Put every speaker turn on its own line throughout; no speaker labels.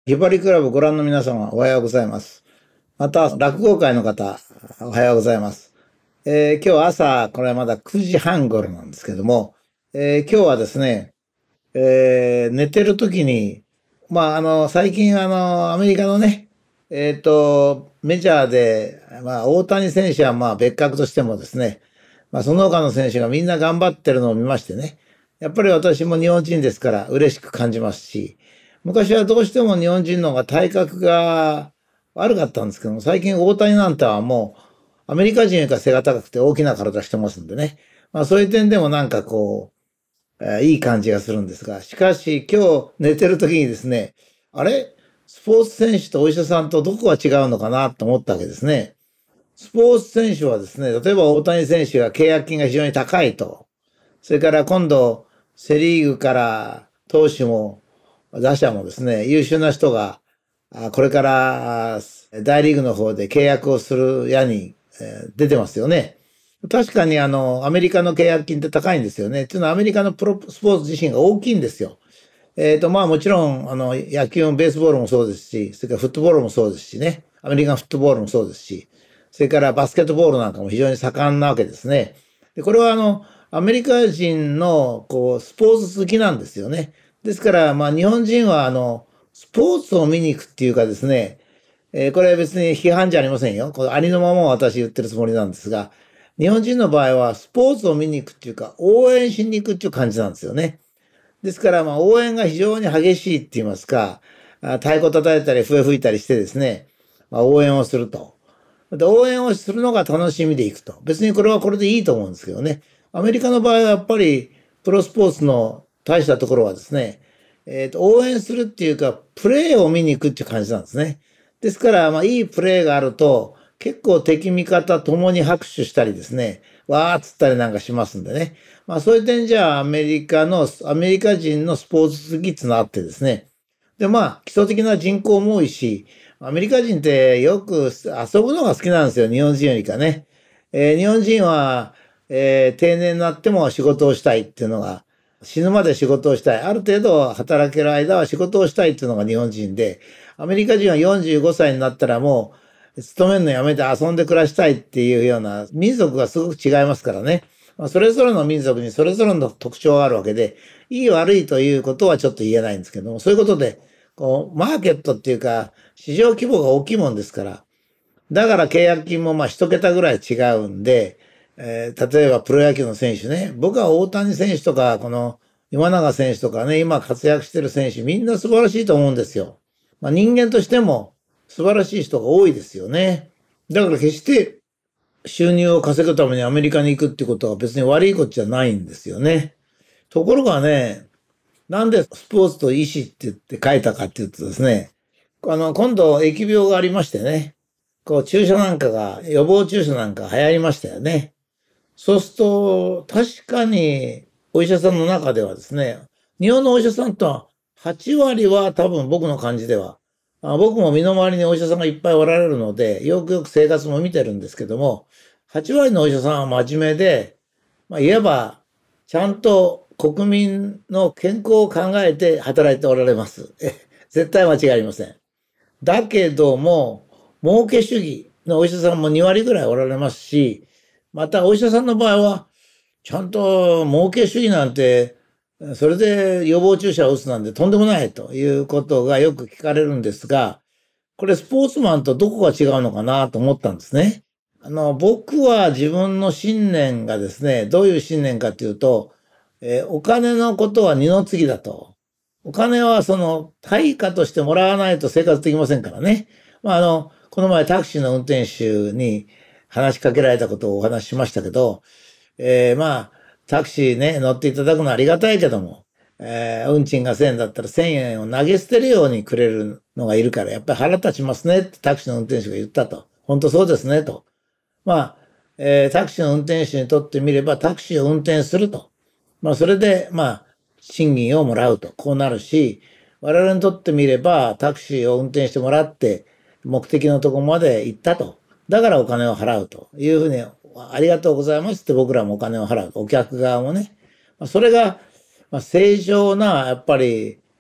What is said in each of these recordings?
ひばりクラブご覧の皆様、おはようございます。また、落語会の方、おはようございます。今日朝、これはまだ9時半頃なんですけども、今日はですね、寝てる時に、最近アメリカのね、メジャーで、大谷選手は別格としてもですね、その他の選手がみんな頑張ってるのを見ましてね、やっぱり私も日本人ですから嬉しく感じますし、昔はどうしても日本人の方が体格が悪かったんですけども、最近大谷なんてはもうアメリカ人よりか背が高くて大きな体してますんでね、そういう点でもいい感じがするんですが、しかし今日寝てる時にですね、あれスポーツ選手とお医者さんとどこが違うのかなと思ったわけですね。スポーツ選手はですね、例えば大谷選手が契約金が非常に高いと。それから今度、セリーグから投手も打者もですね、優秀な人が、これから大リーグの方で契約をするやに出てますよね。確かにアメリカの契約金って高いんですよね。っていうのはアメリカのプロスポーツ自身が大きいんですよ。もちろん、野球もベースボールもそうですし、それからフットボールもそうですしね。アメリカンフットボールもそうですし、それからバスケットボールなんかも非常に盛んなわけですね。で、これはアメリカ人の、スポーツ好きなんですよね。ですから、日本人は、スポーツを見に行くっていうかですね、これは別に批判じゃありませんよ。これありのままを私言ってるつもりなんですが、日本人の場合はスポーツを見に行くっていうか、応援しに行くっていう感じなんですよね。ですから、応援が非常に激しいって言いますか、太鼓叩いたり笛吹いたりしてですね、応援をすると。で、応援をするのが楽しみでいくと。別にこれはこれでいいと思うんですけどね。アメリカの場合はやっぱり、プロスポーツの大したところはですね、応援するっていうか、プレーを見に行くっていう感じなんですね。ですから、いいプレーがあると、結構敵味方ともに拍手したりですね、わーっつったりなんかしますんでね。そういう点じゃアメリカ人のスポーツ好きっていうのがあってですね。で、基礎的な人口も多いし、アメリカ人ってよく遊ぶのが好きなんですよ、日本人よりかね。日本人は、定年になっても仕事をしたいっていうのが、死ぬまで仕事をしたい。ある程度働ける間は仕事をしたいっていうのが日本人で、アメリカ人は45歳になったらもう、勤めるのやめて遊んで暮らしたいっていうような民族がすごく違いますからね。それぞれの民族にそれぞれの特徴があるわけで、いい悪いということはちょっと言えないんですけども、そういうことで、マーケットっていうか、市場規模が大きいもんですから、だから契約金も一桁ぐらい違うんで、例えばプロ野球の選手ね、僕は大谷選手とか、この今永選手とかね、今活躍してる選手、みんな素晴らしいと思うんですよ。人間としても素晴らしい人が多いですよね。だから決して収入を稼ぐためにアメリカに行くってことは別に悪いことじゃないんですよね。ところがね、なんでスポーツと医師って言って書いたかっていうとですね、今度疫病がありましてね、注射なんかが、予防注射なんか流行りましたよね。そうすると、確かにお医者さんの中ではですね、日本のお医者さんとは8割は多分僕の感じでは、僕も身の回りにお医者さんがいっぱいおられるので、よくよく生活も見てるんですけども、8割のお医者さんは真面目で、言えば、ちゃんと国民の健康を考えて働いておられます。絶対間違いありません。だけども、儲け主義のお医者さんも2割ぐらいおられますし、またお医者さんの場合は、ちゃんと儲け主義なんて、それで予防注射を打つなんてとんでもないということがよく聞かれるんですが、これスポーツマンとどこが違うのかなと思ったんですね。僕は自分の信念がですね、どういう信念かというと、お金のことは二の次だと。お金はその対価としてもらわないと生活できませんからね。この前タクシーの運転手に話しかけられたことをお話ししましたけど、タクシーね、乗っていただくのはありがたいけども、運賃が1000円だったら1000円を投げ捨てるようにくれるのがいるから、やっぱり腹立ちますねってタクシーの運転手が言ったと。本当そうですねと。タクシーの運転手にとってみればタクシーを運転すると。それで、賃金をもらうと。こうなるし、我々にとってみればタクシーを運転してもらって目的のところまで行ったと。だからお金を払うというふうに、ありがとうございますって僕らもお金を払う。お客側もね。それが、正常な、やっぱり、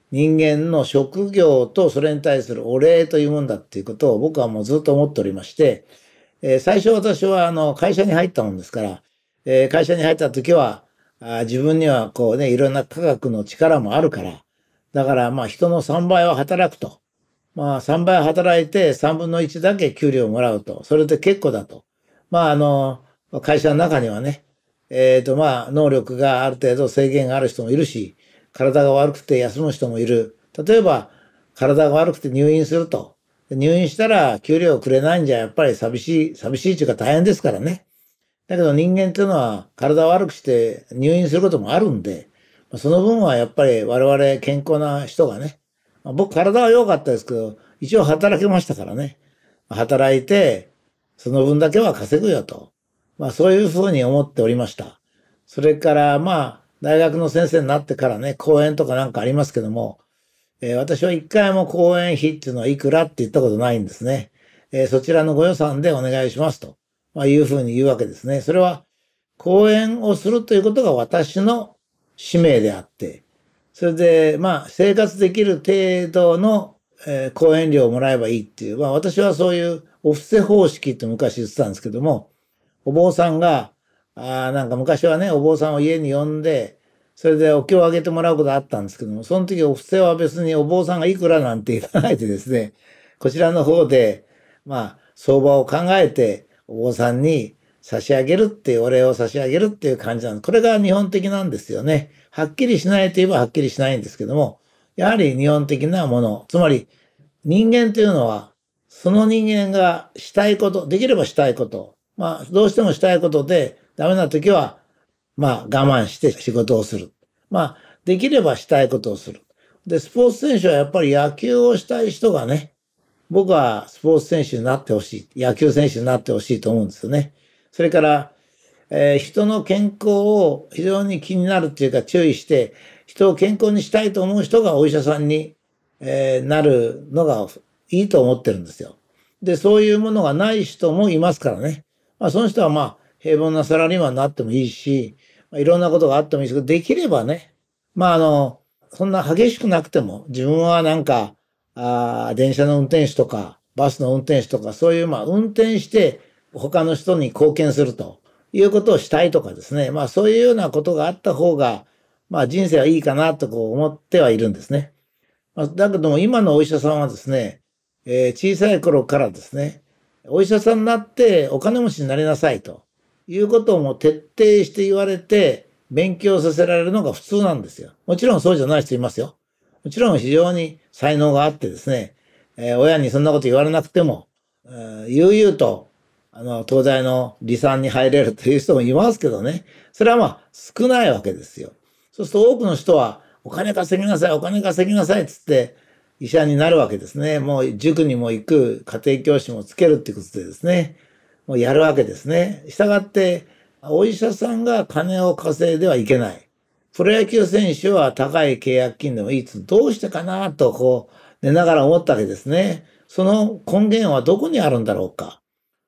人間の職業とそれに対するお礼というもんだっていうことを僕はもうずっと思っておりまして、最初私は会社に入ったもんですから、会社に入った時は、自分にはこうね、いろんな科学の力もあるから、だからまあ人の3倍は働くと。まあ3倍働いて3分の1だけ給料をもらうと。それで結構だと。まあ会社の中にはね、まあ能力がある程度制限がある人もいるし、体が悪くて休む人もいる。例えば、体が悪くて入院すると。入院したら給料をくれないんじゃやっぱり寂しいというか大変ですからね。だけど人間っていうのは体を悪くして入院することもあるんで、その分はやっぱり我々健康な人がね、僕体は良かったですけど、一応働けましたからね。働いて、その分だけは稼ぐよと。そういうふうに思っておりました。それから大学の先生になってからね、講演とかなんかありますけども、私は一回も講演費っていうのはいくらって言ったことないんですね。そちらのご予算でお願いしますと、いうふうに言うわけですね。それは講演をするということが私の使命であって、それで生活できる程度の、講演料をもらえばいいっていう、私はそういうお布施方式って昔言ってたんですけども、お坊さんが、なんか昔はね、お坊さんを家に呼んで、それでお経をあげてもらうことあったんですけども、その時お布施は別にお坊さんがいくらなんて言わないでですね、こちらの方で、相場を考えてお坊さんに差し上げるっていう、お礼を差し上げるっていう感じなんです。これが日本的なんですよね。はっきりしないといえばはっきりしないんですけども、やはり日本的なもの、つまり人間というのは、その人間がしたいこと、できればしたいこと、どうしてもしたいことで、ダメな時は、我慢して仕事をする。できればしたいことをする。で、スポーツ選手はやっぱり野球をしたい人がね、僕はスポーツ選手になってほしい。野球選手になってほしいと思うんですよね。それから、人の健康を非常に気になるっていうか注意して、人を健康にしたいと思う人がお医者さんに、なるのがいいと思ってるんですよ。で、そういうものがない人もいますからね。その人は平凡なサラリーマンになってもいいし、いろんなことがあってもいいですけど、できればね、そんな激しくなくても、自分はなんか、電車の運転手とか、バスの運転手とか、そういう運転して他の人に貢献するということをしたいとかですね。そういうようなことがあった方が、人生はいいかなとこう思ってはいるんですね。だけども今のお医者さんはですね、小さい頃からですね、お医者さんになってお金持ちになりなさいということをもう徹底して言われて勉強させられるのが普通なんですよ。もちろんそうじゃない人いますよ。もちろん非常に才能があってですね、親にそんなこと言われなくても、悠々と東大の理産に入れるという人もいますけどね。それは少ないわけですよ。そうすると多くの人はお金稼ぎなさい、お金稼ぎなさいっつって医者になるわけですね。もう塾にも行く、家庭教師もつけるってことでですね、もうやるわけですね。したがって、お医者さんが金を稼いではいけない。プロ野球選手は高い契約金でもいいつ、どうしてかなとこう寝ながら思ったわけですね。その根源はどこにあるんだろうか。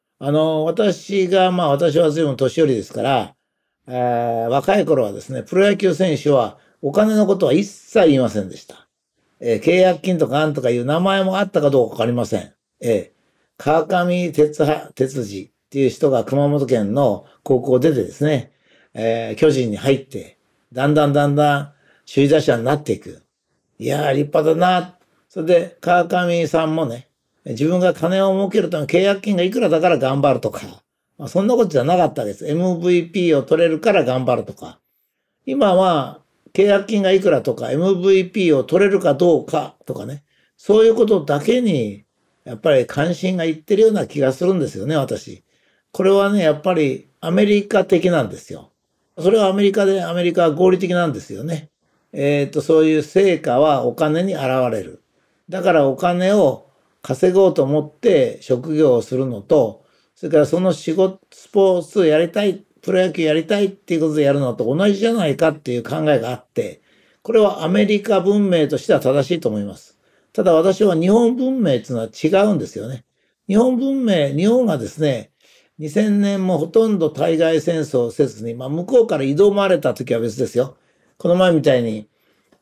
私は随分年寄りですから、若い頃はですね、プロ野球選手はお金のことは一切言いませんでした。契約金とかなんとかいう名前もあったかどうかわかりません。川上哲司っていう人が熊本県の高校を出てですね、巨人に入って、だんだん首位打者になっていく。いやー、立派だな。それで、川上さんもね、自分が金を儲けるため契約金がいくらだから頑張るとか、そんなことじゃなかったです。MVP を取れるから頑張るとか。今は、契約金がいくらとか、MVP を取れるかどうかとかね。そういうことだけに、やっぱり関心がいってるような気がするんですよね、私。これはね、やっぱりアメリカ的なんですよ。それはアメリカは合理的なんですよね。そういう成果はお金に現れる。だからお金を稼ごうと思って職業をするのと、それからその仕事、スポーツをやりたい、プロ野球やりたいっていうことでやるのと同じじゃないかっていう考えがあって、これはアメリカ文明としては正しいと思います。ただ私は日本文明っていうのは違うんですよね。日本がですね、2000年もほとんど対外戦争をせずに、向こうから挑まれた時は別ですよ。この前みたいに、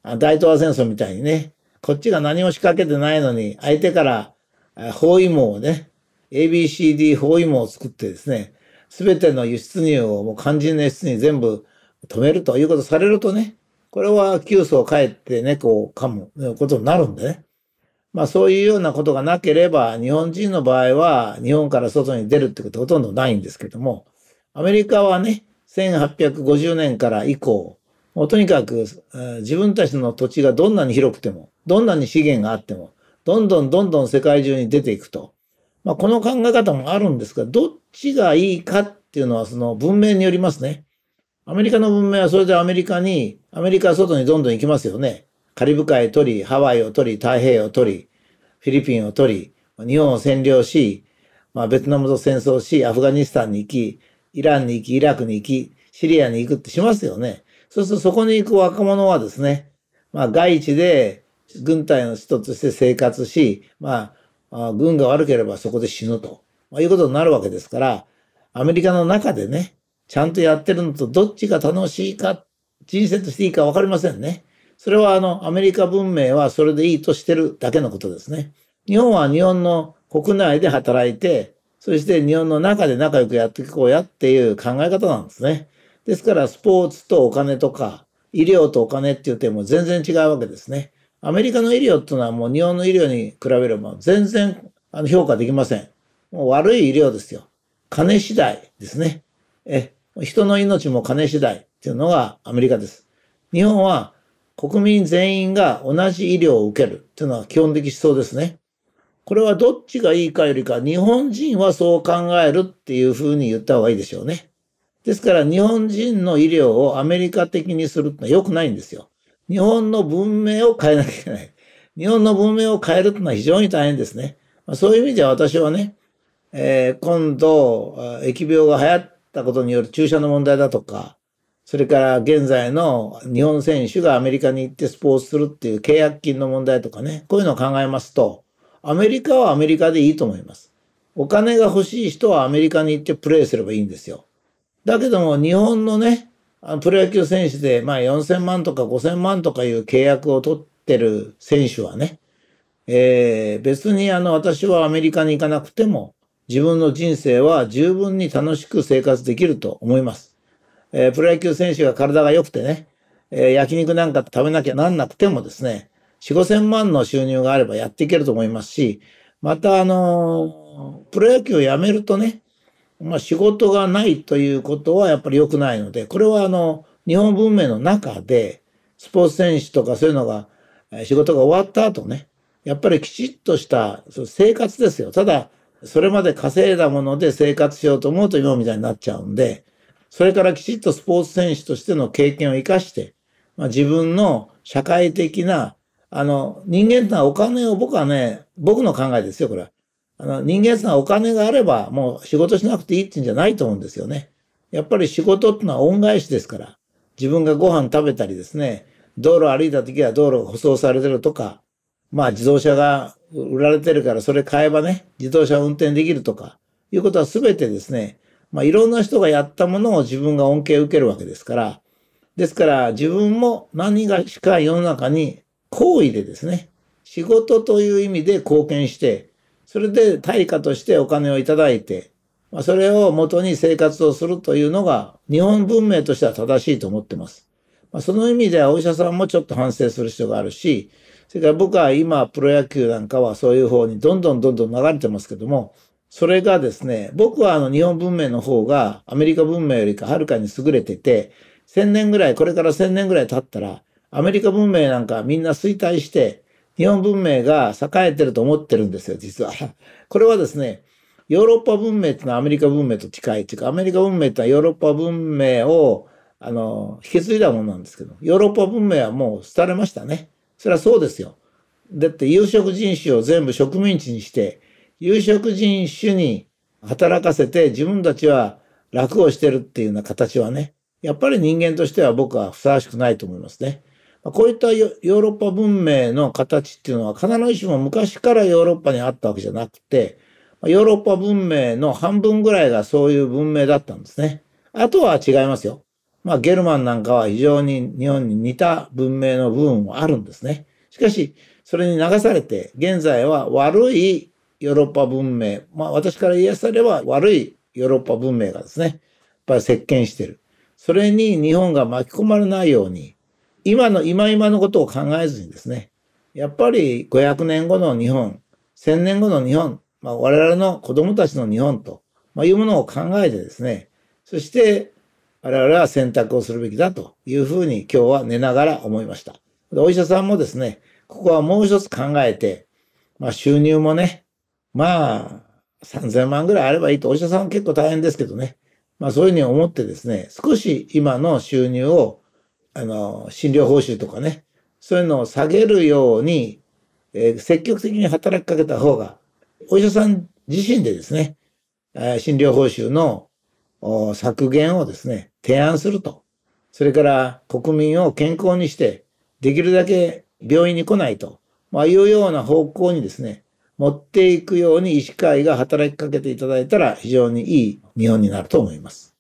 大東亜戦争みたいにね、こっちが何も仕掛けてないのに、相手から包囲網をね、ABCD 包囲網を作ってですね、すべての輸出入をもう肝心な輸出入全部止めるということされるとね、これは急須を帰って猫を噛むことになるんでね。そういうようなことがなければ、日本人の場合は日本から外に出るってことはほとんどないんですけども、アメリカはね、1850年から以降、もうとにかく自分たちの土地がどんなに広くても、どんなに資源があっても、どんどんどんどん世界中に出ていくと。この考え方もあるんですが、どっちがいいかっていうのはその文明によりますね。アメリカの文明はそれでアメリカは外にどんどん行きますよね。カリブ海を取り、ハワイを取り、太平洋を取り、フィリピンを取り、日本を占領し、ベトナムと戦争し、アフガニスタンに行き、イランに行き、イラクに行き、シリアに行くってしますよね。そうするとそこに行く若者はですね、外地で軍隊の人として生活し、軍が悪ければそこで死ぬと、いうことになるわけですから、アメリカの中でね、ちゃんとやってるのとどっちが楽しいか、人生としていいか分かりませんね。それはアメリカ文明はそれでいいとしてるだけのことですね。日本は日本の国内で働いて、そして日本の中で仲良くやっていこうやっていう考え方なんですね。ですからスポーツとお金とか、医療とお金っていう点も全然違うわけですね。アメリカの医療っていうのはもう日本の医療に比べれば全然評価できません。もう悪い医療ですよ。金次第ですね。人の命も金次第っていうのがアメリカです。日本は国民全員が同じ医療を受けるっていうのは基本的思想ですね。これはどっちがいいかよりか、日本人はそう考えるっていうふうに言った方がいいでしょうね。ですから日本人の医療をアメリカ的にするってのは良くないんですよ。日本の文明を変えなきゃいけない。日本の文明を変えるってのは非常に大変ですね。そういう意味では私はね、今度、疫病が流行ったことによる注射の問題だとか、それから現在の日本選手がアメリカに行ってスポーツするっていう契約金の問題とかね、こういうのを考えますと、アメリカはアメリカでいいと思います。お金が欲しい人はアメリカに行ってプレーすればいいんですよ。だけども日本のね、プロ野球選手で4000万とか5000万とかいう契約を取ってる選手はね、別に私はアメリカに行かなくても自分の人生は十分に楽しく生活できると思います。プロ野球選手が体が良くてね、焼肉なんか食べなきゃなんなくてもですね、4、5千万の収入があればやっていけると思いますし、またプロ野球をやめるとね、仕事がないということはやっぱり良くないので、これは日本文明の中で、スポーツ選手とかそういうのが、仕事が終わった後ね、やっぱりきちっとした生活ですよ。ただ、それまで稼いだもので生活しようと思うと今みたいになっちゃうんで、それからきちっとスポーツ選手としての経験を生かして、自分の社会的な、人間ってのはお金を僕の考えですよ、これは。人間ってのはお金があればもう仕事しなくていいってんじゃないと思うんですよね。やっぱり仕事ってのは恩返しですから、自分がご飯食べたりですね、道路歩いた時は道路が舗装されてるとか、自動車が売られてるからそれ買えばね、自動車を運転できるとか、いうことは全てですね、いろんな人がやったものを自分が恩恵を受けるわけですから、ですから自分も何がしか世の中に行為でですね、仕事という意味で貢献して、それで対価としてお金をいただいて、それを元に生活をするというのが日本文明としては正しいと思ってます。その意味ではお医者さんもちょっと反省する必要があるし、それから僕は今プロ野球なんかはそういう方にどんどん流れてますけども、それがですね、僕は日本文明の方がアメリカ文明よりかはるかに優れてて、これから1000年ぐらい経ったら、アメリカ文明なんかみんな衰退して、日本文明が栄えてると思ってるんですよ、実は。これはですね、ヨーロッパ文明っていうのはアメリカ文明と近いっていうか、アメリカ文明ってのはヨーロッパ文明を、引き継いだものなんですけど、ヨーロッパ文明はもう廃れましたね。それはそうですよ。だって有色人種を全部植民地にして、有色人種に働かせて自分たちは楽をしてるっていうような形はね、やっぱり人間としては僕はふさわしくないと思いますね。こういったヨーロッパ文明の形っていうのは必ずしも昔からヨーロッパにあったわけじゃなくて、ヨーロッパ文明の半分ぐらいがそういう文明だったんですね。あとは違いますよ。 ゲルマンなんかは非常に日本に似た文明の部分もあるんですね。しかし、それに流されて、現在は悪いヨーロッパ文明、私から言いやされば悪いヨーロッパ文明がですね、やっぱり席巻している。それに日本が巻き込まれないように、今のことを考えずにですね、やっぱり500年後の日本、1000年後の日本、我々の子供たちの日本というものを考えてですね、そして我々は選択をするべきだというふうに今日は寝ながら思いました。お医者さんもですね、ここはもう一つ考えて、収入もね、3000万ぐらいあればいいと、お医者さんは結構大変ですけどね、そういうふうに思ってですね、少し今の収入を、診療報酬とかね、そういうのを下げるように、積極的に働きかけた方が、お医者さん自身でですね、診療報酬の削減をですね、提案すると。それから国民を健康にして、できるだけ病院に来ないと、いうような方向にですね、持っていくように医師会が働きかけていただいたら非常にいい日本になると思います。